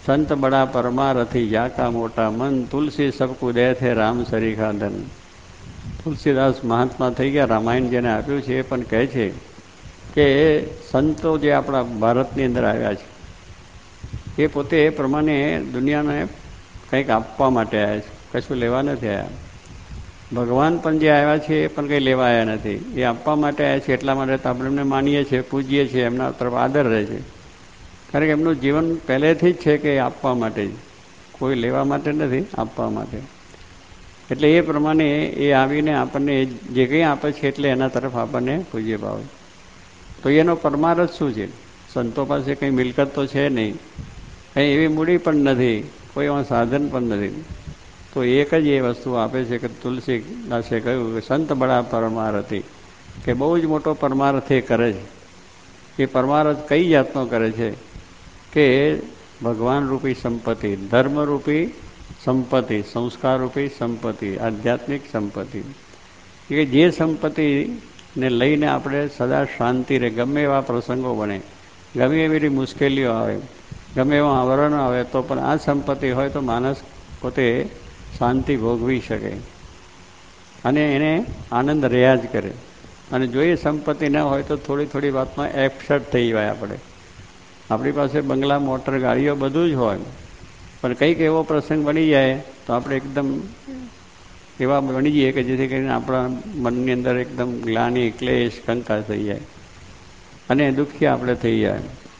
સંત બડા પરમારથી જાકા મોટા મન, તુલસી સબકુ દે થે રામ સરીખા ધન. તુલસીદાસ મહાત્મા થઈ ગયા, રામાયણ જેને આપ્યું છે એ પણ કહે છે કે સંતો જે આપણા ભારતની અંદર આવ્યા છે એ પોતે એ પ્રમાણે દુનિયાને કંઈક આપવા માટે આવ્યા છે, કશું લેવા નથી આવ્યા. ભગવાન પણ જે આવ્યા છે એ પણ કંઈ લેવા આવ્યા નથી, એ આપવા માટે આવ્યા છે. એટલા માટે તો આપણે એમને માનીએ છીએ, પૂજીએ છીએ, એમના તરફ આદર રહે છે. કારણ કે એમનું જીવન પહેલેથી જ છે કે આપવા માટે જ, કોઈ લેવા માટે નથી, આપવા માટે. એટલે એ પ્રમાણે એ આવીને આપણને જે કંઈ આપે છે એટલે એના તરફ આપણને પૂજ્ય ભાવ. તો એનો પરમાર્થ શું છે? સંતો પાસે કંઈ મિલકત તો છે નહીં, કંઈ એવી મૂડી પણ નથી, કોઈ એવા સાધન પણ નથી. તો એક જ એ વસ્તુ આપે છે કે તુલસીદાસે કહ્યું કે સંત બડા પરમારથી, કે બહુ જ મોટો પરમાર્થ એ કરે છે. એ પરમાર્થ કઈ જાતનો કરે છે કે ભગવાન રૂપી સંપત્તિ, ધર્મરૂપી સંપત્તિ, સંસ્કારરૂપી સંપત્તિ, આધ્યાત્મિક સંપત્તિ, કે જે સંપત્તિને લઈને આપણે સદા શાંતિ રહે. ગમે એવા પ્રસંગો બને, ગમે એવી મુશ્કેલીઓ આવે, ગમે એવા આવરણ આવે, તો પણ આ સંપત્તિ હોય તો માણસ પોતે શાંતિ ભોગવી શકે અને એને આનંદ રહ્યા જ કરે. અને જો એ સંપત્તિ ન હોય તો થોડી થોડી વાતમાં એપસેટ થઈ જાય. આપણી પાસે બંગલા, મોટર, ગાડીઓ બધું જ હોય, પણ કંઈક એવો પ્રસંગ બની જાય તો આપણે એકદમ એવા બની જઈએ કે જેથી કરીને આપણા મનની અંદર એકદમ ગ્લાનિ, ક્લેશ, કંકાસ થઈ જાય અને દુઃખી આપણે થઈ જાય.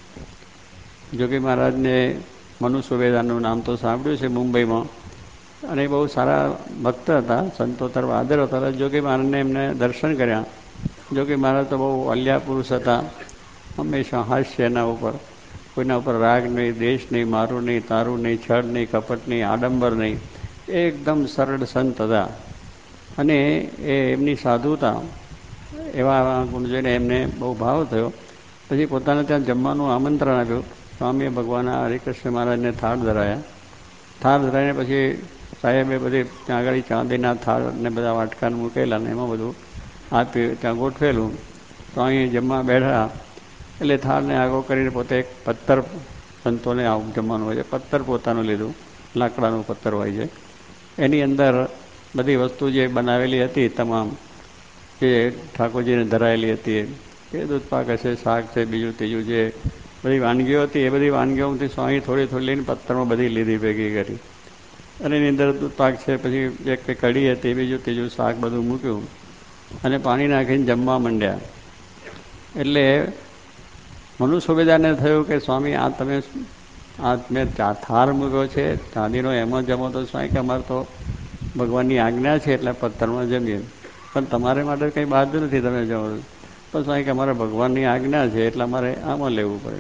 જોગી મહારાજને મનુ સુવેદાનું નામ તો સાંભળ્યું છે મુંબઈમાં, અને બહુ સારા ભક્ત હતા, સંતો તરફ આદર હતો. જોગી મહારાજને એમને દર્શન કર્યા. જોગી મહારાજ તો બહુ અલ્યા પુરુષ હતા, હંમેશા હાસ્ય એના ઉપર, કોઈના ઉપર રાગ નહીં, દ્વેષ નહીં, મારું નહીં, તારું નહીં, છળ નહીં, કપટ નહીં, આડંબર નહીં, એકદમ સરળ સંત હતા. અને એ એમની સાધુતા, એવા ગુણ જોઈને એમને બહુ ભાવ થયો. પછી પોતાને ત્યાં જમવાનું આમંત્રણ આપ્યું. સ્વામીએ ભગવાન હરિકૃષ્ણ મહારાજને થાળ ધરાયા. થાળ ધરાવીને પછી સાહેબે બધી ત્યાં આગળ ચાંદીના થાળ ને બધા વાટકાને મૂકેલા ને એમાં બધું આપ્યું, ત્યાં ગોઠવેલું. તો અહીં જમવા બેઠા એટલે થાળને આગો કરીને પોતે એક પથ્થર, સંતોને આવું જમવાનું હોય છે, પથ્થર પોતાનું લીધું, લાકડાનું પથ્થર હોય છે. એની અંદર બધી વસ્તુ જે બનાવેલી હતી તમામ, જે ઠાકોરજીને ધરાયેલી હતી, એ દૂધ પાક હશે, શાક છે, બીજું ત્રીજું જે બધી વાનગીઓ હતી, એ બધી વાનગીઓમાંથી સ્વામી થોડી થોડી લઈને પથ્થરમાં બધી લીધી, ભેગી કરી. અને એની અંદર દૂધ પાક છે, પછી એક કઢી હતી, બીજું ત્રીજું શાક બધું મૂક્યું અને પાણી નાખીને જમવા માંડ્યા. એટલે મનુ સુબેદારને થયું કે સ્વામી આ તમે આ મેં થાળ મૂક્યો છે ચાંદીનો, એમાં જમો તો સ્વામી કે અમારે તો ભગવાનની આજ્ઞા છે એટલે પથ્થરમાં જમીએ, પણ તમારે માટે કંઈ બાદ નથી, તમે જમો. પણ સ્વામી કે અમારે ભગવાનની આજ્ઞા છે એટલે અમારે આમાં લેવું પડે.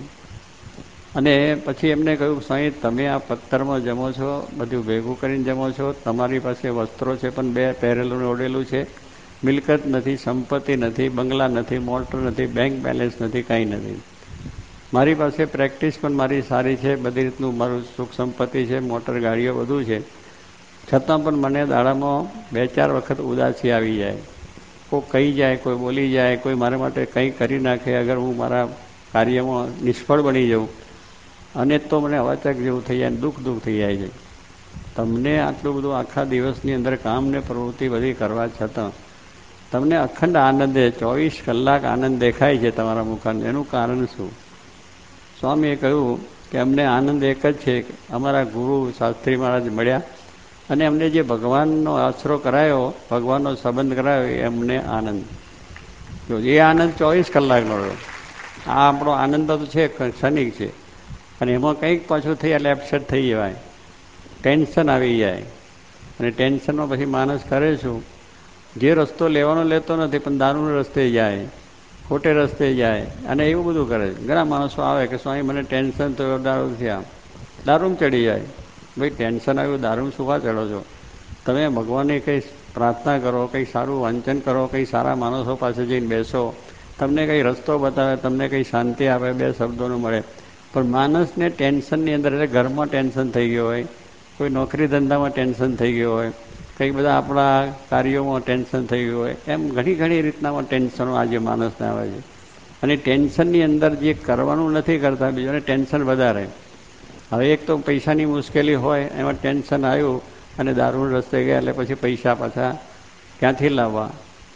અને પછી એમને કહ્યું સ્વામી તમે આ પથ્થરમાં જમો છો, બધું ભેગું કરીને જમો છો, તમારી પાસે વસ્ત્રો છે પણ બે પહેરેલું ને ઓઢેલું છે, મિલકત નથી, સંપત્તિ નથી, બંગલા નથી, મોટર નથી, બેંક બેલેન્સ નથી, કાંઈ નથી. મારી પાસે પ્રેક્ટિસ પણ મારી સારી છે, બધી રીતનું મારું સુખ સંપત્તિ છે, મોટર ગાડીઓ બધું છે, છતાં પણ મને દાડામાં 2-4 વખત ઉદાસી આવી જાય. કોઈ કહી જાય, કોઈ બોલી જાય, કોઈ મારા માટે કંઈ કરી નાખે, અગર હું મારા કાર્યમાં નિષ્ફળ બની જાઉં અને તો મને અવાચક જેવું થઈ જાય, દુઃખ થઈ જાય છે. તમને આટલું બધું આખા દિવસની અંદર કામ ને પ્રવૃત્તિ બધી કરવા છતાં તમને અખંડ આનંદ, 24 કલાક આનંદ દેખાય છે તમારા મુખાને, એનું કારણ શું? સ્વામીએ કહ્યું કે અમને આનંદ એક જ છે, અમારા ગુરુ શાસ્ત્રી મહારાજ મળ્યા અને અમને જે ભગવાનનો આશરો કરાયો, ભગવાનનો સંબંધ કરાયો, એ અમને આનંદ. જો એ આનંદ 24 કલાકનો રહ્યો. આ આપણો આનંદ તો છે, ક્ષણિક છે, અને એમાં કંઈક પાછું થઈ એટલે એપસેટ થઈ જવાય, ટેન્શન આવી જાય. અને ટેન્શનમાં પછી માણસ કરે શું? જે રસ્તો લેવાનો લેતો નથી પણ દારૂના રસ્તે જાય, ખોટે રસ્તે જાય અને એવું બધું કરે. ઘણા માણસો આવે કે સ્વામી મને ટેન્શન થયું, દારૂ થયા, દારૂમાં ચડી જાય. ભાઈ ટેન્શન આવ્યું, દારૂમાં શું કા ચડો છો? તમે ભગવાનની કંઈ પ્રાર્થના કરો, કંઈ સારું વાંચન કરો, કંઈ સારા માણસો પાસે જઈને બેસો, તમને કંઈ રસ્તો બતાવે, તમને કંઈ શાંતિ આપે, 2 શબ્દોનું મળે. પણ માણસને ટેન્શનની અંદર, એટલે ઘરમાં ટેન્શન થઈ ગયો હોય, કોઈ નોકરી ધંધામાં ટેન્શન થઈ ગયો હોય, કંઈક બધા આપણા કાર્યોમાં ટેન્શન થઈ ગયું હોય, એમ ઘણી રીતનામાં ટેન્શનો આજે માણસને આવે છે. અને ટેન્શનની અંદર જે કરવાનું નથી કરતા, બીજોને ટેન્શન વધારે. હવે એક તો પૈસાની મુશ્કેલી હોય, એમાં ટેન્શન આવ્યું અને દારૂ રસ્તે ગયા એટલે પછી પૈસા પાછા ક્યાંથી લાવવા,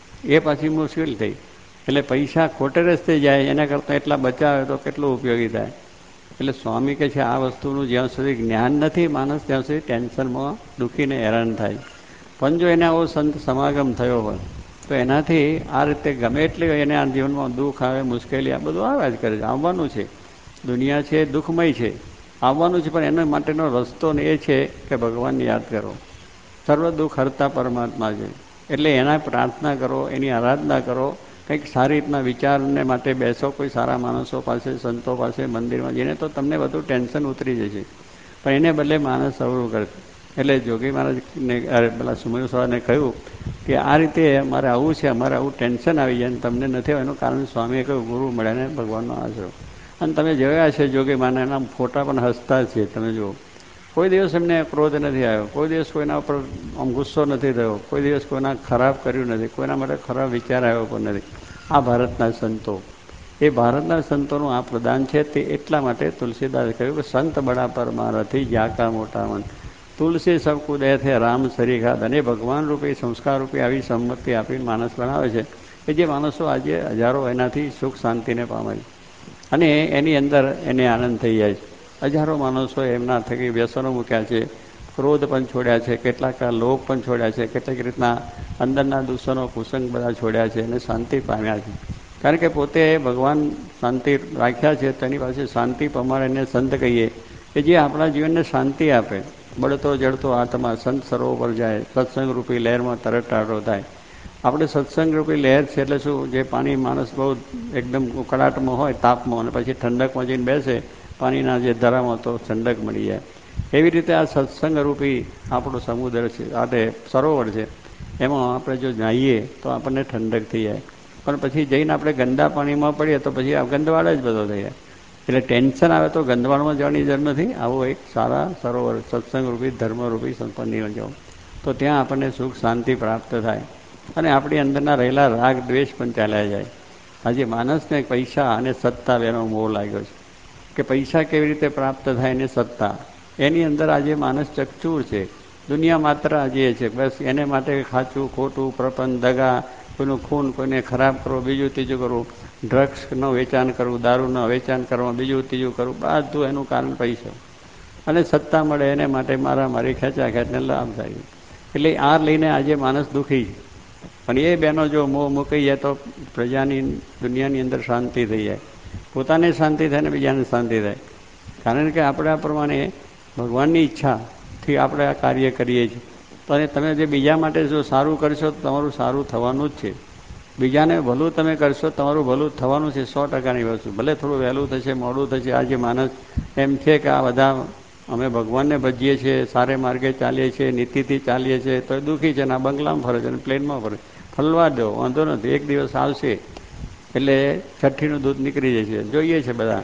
એ પાછી મુશ્કેલ થઈ. એટલે પૈસા ખોટે રસ્તે જાય એના કરતાં એટલા બચાવે તો કેટલું ઉપયોગી થાય. એટલે સ્વામી કહે છે આ વસ્તુનું જ્યાં સુધી જ્ઞાન નથી માણસ ત્યાં સુધી ટેન્શનમાં દુઃખીને હેરાન થાય. પણ જો એને આવો સંત સમાગમ થયો હોય તો એનાથી આ રીતે ગમે એટલી એને આ જીવનમાં દુઃખ આવે, મુશ્કેલી, આ બધું આવ્યા જ કરે છે, આવવાનું છે. દુનિયા છે દુઃખમય છે, આવવાનું છે, પણ એના માટેનો રસ્તો એ છે કે ભગવાનને યાદ કરો. સર્વ દુઃખ હરતા પરમાત્મા છે. એટલે એના પ્રાર્થના કરો, એની આરાધના કરો, કંઈક સારી રીતના વિચારને માટે બેસો કોઈ સારા માણસો પાસે, સંતો પાસે, મંદિરમાં જઈને, તો તમને બધું ટેન્શન ઉતરી જશે. પણ એને બદલે માણસ અવરું કરે. એટલે જોગી મહારાજને પેલા સુમર સ્વામીને કહ્યું કે આ રીતે અમારે આવું છે, અમારે આવું ટેન્શન આવી જાય ને તમને નથી આવે, એનું કારણ સ્વામીએ કહ્યું ગુરુ મળે ને ભગવાનનો આશરો. અને તમે જોયા છે જોગી મહારાજ એના ફોટા પણ હસતા છે. તમે જુઓ, કોઈ દિવસ એમને ક્રોધ નથી આવ્યો, કોઈ દિવસ કોઈના ઉપર આમ ગુસ્સો નથી થયો, કોઈ દિવસ કોઈના ખરાબ કર્યું નથી, કોઈના માટે ખરાબ વિચાર આવ્યો પણ નથી. આ ભારતના સંતો, એ ભારતના સંતોનું આ પ્રદાન છે. તે એટલા માટે તુલસીદાસ કહ્યું કે સંત બડા પરમારથી જાકા મોટા મન, તુલસી સબકુ દે છે રામ સરીખા. અને ભગવાન રૂપી, સંસ્કાર રૂપી આવી સંમતિ આપીને માણસ બનાવે છે કે જે માણસો આજે હજારો એનાથી સુખ શાંતિને પામે છે અને એની અંદર એને આનંદ થઈ જાય છે. હજારો માણસો એમના થકી વ્યસનો મૂક્યા છે, ક્રોધ પણ છોડ્યા છે, કેટલાક લોભ પણ છોડ્યા છે, કેટલીક રીતના અંદરના દૂષણો કુસંગ બધા છોડ્યા છે અને શાંતિ પામ્યા છે. કારણ કે પોતે ભગવાન શાંતિ રાખ્યા છે, તેની પાસે શાંતિ પ્રમાણે એને સંત કહીએ કે જે આપણા જીવનને શાંતિ આપે. બળતો જડતો આત્મા સંત સરોવર જાય, સત્સંગ રૂપી લહેરમાં તરત ટાળો થાય. આપણે સત્સંગ રૂપી લહેર છે એટલે શું, જે પાણી માણસ બહુ એકદમ ઉકળાટમાં હોય, તાપમાં, અને પછી ઠંડકમાં જઈને બેસે પાણીના જે ધરામાં, તો ઠંડક મળી જાય. એવી રીતે આ સત્સંગ રૂપી આપણો સમુદ્ર છે, આ સરોવર છે, એમાં આપણે જો નાહીએ તો આપણને ઠંડક થઈ જાય. પણ પછી જઈને આપણે ગંદા પાણીમાં પડીએ તો પછી આ ગંદવાડ જ બધો થઈ જાય. એટલે ટેન્શન આવે તો ગંદવાડમાં જવાની જરૂર નથી. આવો એક સારા સરોવર સત્સંગરૂપી, ધર્મરૂપી સંપન્ન જાઓ તો ત્યાં આપણને સુખ શાંતિ પ્રાપ્ત થાય અને આપણી અંદરના રહેલા રાગ દ્વેષ પણ ચાલ્યા જાય. આજે માણસને પૈસા અને સત્તા બેનો મોહ લાગ્યો છે કે પૈસા કેવી રીતે પ્રાપ્ત થાય ને સત્તા, એની અંદર આજે માણસ ચકચૂર છે. દુનિયા માત્ર આજે છે, બસ એને માટે ખાચું ખોટું પ્રપંચ, દગા, કોઈનું ખૂન, કોઈને ખરાબ કરવો, બીજું ત્રીજું કરવું, ડ્રગ્સનું વેચાણ કરવું, દારૂનું વેચાણ કરવા, બીજું ત્રીજું કરવું, બધું એનું કારણ પૈસા અને સત્તા મળે એને માટે મારી ખેંચા ખેંચને લાભ થાય. એટલે આ લઈને આજે માણસ દુઃખી છે. પણ એ બહેનો જો મોહ મૂકી જાય તો પ્રજાની, દુનિયાની અંદર શાંતિ થઈ જાય, પોતાને શાંતિ થાય ને બીજાને શાંતિ થાય. કારણ કે આપણે આ પ્રમાણે ભગવાનની ઈચ્છાથી આપણે આ કાર્ય કરીએ છીએ. તો અને તમે જે બીજા માટે જો સારું કરશો તો તમારું સારું થવાનું જ છે. બીજાને ભલું તમે કરશો તમારું ભલું થવાનું છે, 100%ની વસ્તુ. ભલે થોડું વહેલું થશે, મોડું થશે. આજે માણસ એમ છે કે આ બધા અમે ભગવાનને ભજીએ છીએ, સારે માર્ગે ચાલીએ છીએ, નીતિથી ચાલીએ છીએ, તો એ દુઃખી છે ને આ બંગલામાં ફરે છે અને પ્લેનમાં ફરે. ફરવા દો, વાંધો નથી, એક દિવસ આવશે એટલે છઠ્ઠીનું દૂધ નીકળી જશે. જોઈએ છે બધા,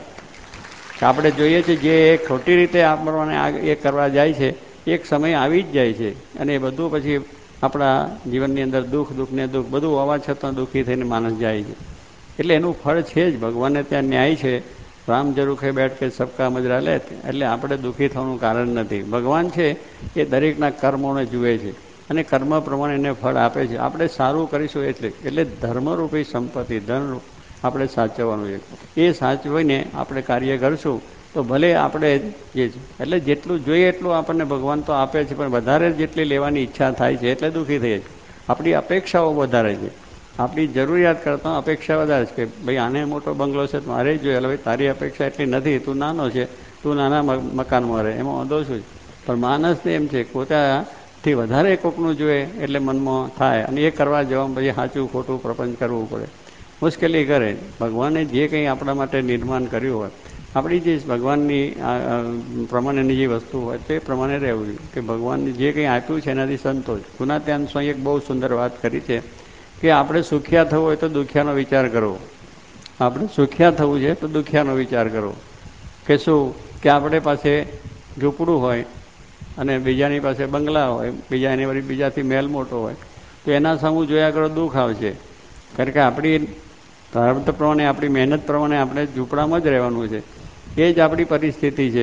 આપણે જોઈએ છીએ જે ખોટી રીતે આપણને એ કરવા જાય છે, એક સમય આવી જ જાય છે અને એ બધું પછી આપણા જીવનની અંદર દુઃખ ને દુઃખ બધું હોવા છતાં દુઃખી થઈને માણસ જાય છે. એટલે એનું ફળ છે જ, ભગવાનને ત્યાં ન્યાય છે. રામ જરૂખે બેઠ કે સબકા મજરા લે. એટલે આપણે દુઃખી થવાનું કારણ નથી. ભગવાન છે એ દરેકના કર્મોને જુએ છે અને કર્મ પ્રમાણે એને ફળ આપે છે. આપણે સારું કરીશું એટલે ધર્મરૂપી સંપત્તિ, ધન આપણે સાચવવાનું છે. એ સાચવીને આપણે કાર્ય કરશું તો ભલે આપણે જે એટલે જેટલું જોઈએ એટલું આપણને ભગવાન તો આપે છે, પણ વધારે જેટલી લેવાની ઈચ્છા થાય છે એટલે દુઃખી થઈ છે. આપણી અપેક્ષાઓ વધારે છે, આપણી જરૂરિયાત કરતાં અપેક્ષા વધારે છે કે ભાઈ આને મોટો બંગલો છે તો મારે જ જોઈએ. એટલે ભાઈ તારી અપેક્ષા એટલી નથી, તું નાનો છે, તું નાના મકાનમાં રહે, એમાં વાંધો શું છે. પણ માણસને એમ છે પોતાથી વધારે કોકનું જોઈએ એટલે મનમાં થાય અને એ કરવા જવામાં પછી સાચું ખોટું પ્રપંચ કરવું પડે, મુશ્કેલી કરે. ભગવાને જે કંઈ આપણા માટે નિર્માણ કર્યું હોય, આપણી જે ભગવાનની પ્રમાણેની જે વસ્તુ હોય તે પ્રમાણે રહેવું જોઈએ કે ભગવાનને જે કંઈ આપ્યું છે એનાથી સંતોષ. ગુણાત્યાન સ્વામી એક બહુ સુંદર વાત કરી છે કે આપણે સુખિયા થવું હોય તો દુખિયાનો વિચાર કરવો, આપણે સુખિયા થવું છે તો દુખિયાનો વિચાર કરવો. કે શું કે આપણે પાસે ઝૂંપડું હોય અને બીજાની પાસે બંગલા હોય, બીજાની વળી બીજાથી મહેલ મોટો હોય, તો એના સામું જોયા કરો દુઃખ આવશે. કારણ કે આપણી પ્રારબ્ધ પ્રમાણે, આપણી મહેનત પ્રમાણે આપણે ઝૂંપડામાં જ રહેવાનું છે. એ જ આપણી પરિસ્થિતિ છે.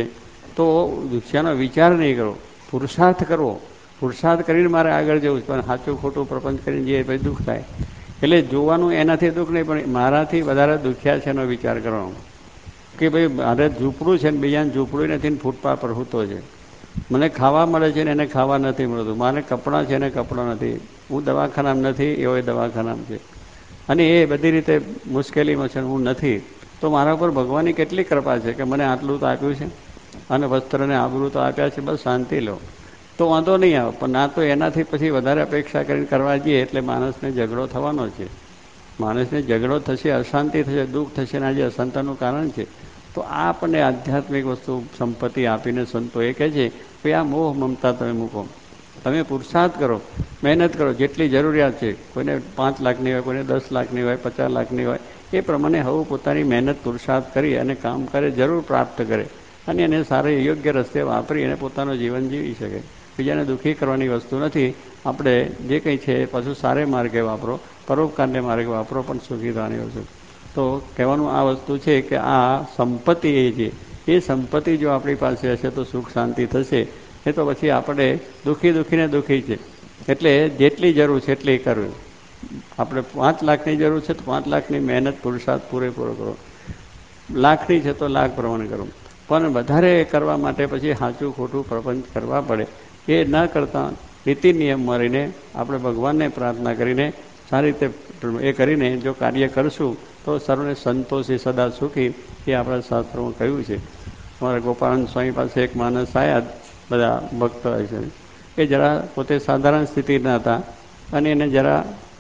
તો દુખ્યાનો વિચાર નહીં કરો, પુરુષાર્થ કરવો. પુરુષાર્થ કરીને મારે આગળ જવું, પણ સાચું ખોટું પ્રપંચ કરીને જે પછી દુઃખ થાય. એટલે જોવાનું એનાથી દુઃખ નહીં, પણ મારાથી વધારે દુખ્યા છે એનો વિચાર કરવાનો. કે ભાઈ મારે ઝૂંપડું છે ને બીજાને ઝૂંપડું નથી ને ફૂટપાથ પર સૂતો છે. મને ખાવા મળે છે ને એને ખાવા નથી મળતું. મારે કપડાં છે ને કપડાં નથી. હું દવાખાનામાં નથી, એવો દવાખાનામાં છે. અને એ બધી રીતે મુશ્કેલીમાં છે, હું નથી. તો મારા ઉપર ભગવાનની કેટલી કૃપા છે કે મને આટલું તો આપ્યું છે અને વસ્ત્રને આબરૂ તો આપ્યા છે, બસ શાંતિ લો તો વાંધો નહીં આવે. પણ ના તો એનાથી પછી વધારે અપેક્ષા કરીને કરવા જઈએ એટલે માણસને ઝઘડો થવાનો છે. માણસને ઝઘડો થશે, અશાંતિ થશે, દુઃખ થશે ને આજે અશાંતિનું કારણ છે. તો આ આપણને આધ્યાત્મિક વસ્તુ સંપત્તિ આપીને સંતો એ કહે છે કે આ મોહ મમતા તમે મૂકો, તમે પુરુષાર્થ કરો, મહેનત કરો, જેટલી જરૂરિયાત છે. કોઈને 5 લાખની હોય, કોઈને 10 લાખની હોય, 50 લાખની હોય, એ પ્રમાણે હવે પોતાની મહેનત પુરુષાર્થ કરી અને કામ કરે, જરૂર પ્રાપ્ત કરે અને એને સારી યોગ્ય રસ્તે વાપરી અને પોતાનું જીવન જીવી શકે. બીજાને દુઃખી કરવાની વસ્તુ નથી. આપણે જે કંઈ છે એ પાછું સારે માર્ગે વાપરો, પરોપકારને માર્ગે વાપરો, પણ સુખી થવાની વસ્તુ. તો કહેવાનું આ વસ્તુ છે કે આ સંપત્તિ એ છે, એ સંપત્તિ જો આપણી પાસે હશે તો સુખ શાંતિ થશે. એ તો પછી આપણે દુઃખીને દુઃખી છે. એટલે જેટલી જરૂર છે એટલી કરવી. આપણે 5 લાખની જરૂર છે તો 5 લાખની મહેનત પુરુષાર્થ પૂરેપૂરો કરો. લાખની છે તો લાખ પ્રમાણે કરો. પણ વધારે કરવા માટે પછી સાચું ખોટું પ્રપંચ કરવા પડે. એ ન કરતાં નીતિ નિયમ મારીને આપણે ભગવાનને પ્રાર્થના કરીને સારી રીતે એ કરીને જો કાર્ય કરશું તો સર્વને સંતોષી સદા સુખી, એ આપણા શાસ્ત્રોમાં કહ્યું છે. અમારા ગોપાળાનંદ સ્વામી પાસે એક માણસ આવ્યા, બધા ભક્તો છે. એ જરા પોતે સાધારણ સ્થિતિના હતા અને એને જરા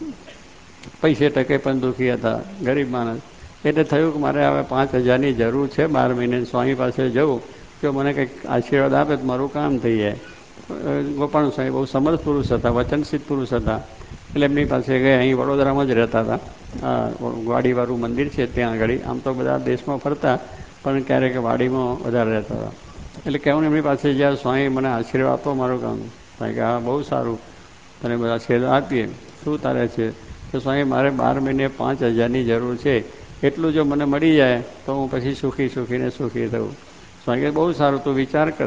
પૈસે ટકે પણ દુઃખી હતા, ગરીબ માણસ. એટલે થયું કે મારે હવે 5,000ની જરૂર છે, 12 મહિને સ્વામી પાસે જવું, જો મને કંઈક આશીર્વાદ આપે તો મારું કામ થઈ જાય. ગોપાલ સ્વામી બહુ સમર્થ પુરુષ હતા, વચનસિદ્ધ પુરુષ હતા. એટલે એમની પાસે ગયા. અહીં વડોદરામાં જ રહેતા હતા. વાડીવાળું મંદિર છે ત્યાં આગળ. આમ તો બધા દેશમાં ફરતા, પણ ક્યારેક વાડીમાં વધારે રહેતા હતા. એટલે કહેવું એમની પાસે જ્યાં સ્વામી મને આશીર્વાદ આપો મારું કામ. સ્વામી કે હા બહુ સારું, તને બધા આશીર્વાદ આપીએ. શું તારે છે? તો સ્વામી મારે 12 મહિને 5,000ની જરૂર છે, એટલું જો મને મળી જાય તો હું પછી સુખીને સુખી થઉં. સ્વામી કે બહુ સારું, તું વિચાર કર.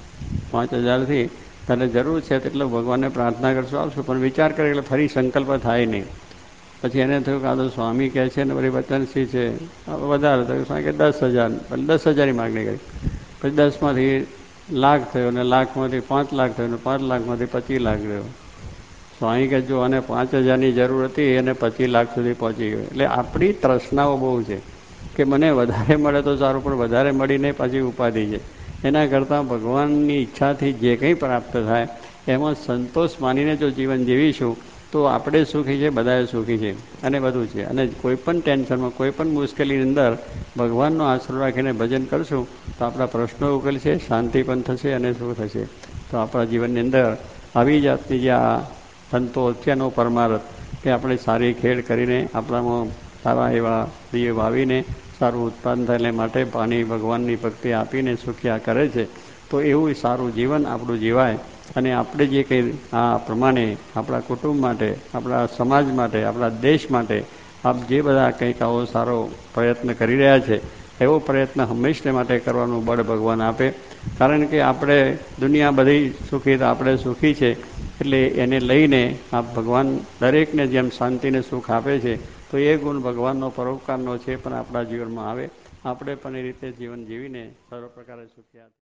5,000થી તને જરૂર છે તેટલો ભગવાનને પ્રાર્થના કરશું, આવશું, પણ વિચાર કરે એટલે ફરી સંકલ્પ થાય નહીં. પછી એને થયું કે આ તો સ્વામી કહે છે ને બધી વચનસિંહ છે, વધારે થયું. સ્વામી કે 10,000, 10,000ની માગણી કરી. પછી 10માંથી લાખ થયો ને લાખમાંથી 5 લાખ થયો ને 5 લાખમાંથી 25 લાખ રહ્યો. સ્વામી કે જો અને 5,000ની જરૂર હતી એને 25 લાખ સુધી પહોંચી ગયો. એટલે આપણી તૃષ્ણાઓ બહુ છે કે મને વધારે મળે તો સારું, પણ વધારે મળીને પાછી ઉપાધિ છે. એના કરતાં ભગવાનની ઈચ્છાથી જે કંઈ પ્રાપ્ત થાય એમાં સંતોષ માનીને જો જીવન જીવીશું તો આપણે સુખી છે, બધાએ સુખી છે અને બધું છે. અને કોઈ પણ ટેન્શનમાં, કોઈ પણ મુશ્કેલીની અંદર ભગવાનનો આશરો રાખીને ભજન કરશું તો આપણા પ્રશ્નો ઉકેલશે, શાંતિ પણ થશે અને સુખ થશે. તો આપણા જીવનની અંદર આવી જાતની જે આ સંતો અત્યારનો પરમાર્થ કે આપણે સારી ખેડ કરીને આપણામાં સારા એવા બીજ વાવીને સારું ઉત્પાદન થાય માટે પાણી ભગવાનની ભક્તિ આપીને સુખ્યા કરે છે. તો એવું સારું જીવન આપણું જીવાય. અને આપણે જે કંઈ આ પ્રમાણે આપણા કુટુંબ માટે, આપણા સમાજ માટે, આપણા દેશ માટે આપ જે બધા કંઈક આવો સારો પ્રયત્ન કરી રહ્યા છે, એવો પ્રયત્ન હંમેશા માટે કરવાનું બળ ભગવાન આપે. કારણ કે આપણે દુનિયા બધી સુખી તો આપણે સુખી છે, એટલે એને લઈને આ ભગવાન દરેકને જેમ શાંતિને સુખ આપે છે તો એ ગુણ ભગવાનનો પરોપકારનો છે પણ આપણા જીવનમાં આવે. આપણે પણ એ રીતે જીવન જીવીને સર્વ પ્રકારે સુખ્યા